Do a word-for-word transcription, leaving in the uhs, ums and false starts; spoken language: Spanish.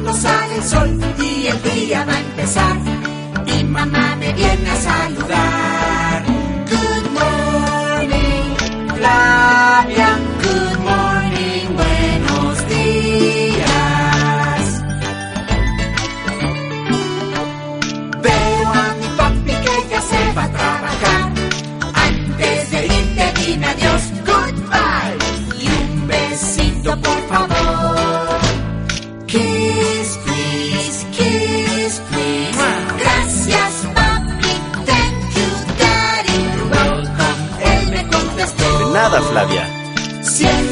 cuando sale el sol y el día va a empezar. Mi mamá me viene a saludar. Good morning, Flavia. Good morning, buenos días. Veo a mi papi que ya se va a trabajar. Antes de irte dime adiós, goodbye. Y un besito por favor. Kiss, please, kiss, please. Gracias, papi, thank you, daddy. You're welcome, él me contestó. De nada, Flavia. Siempre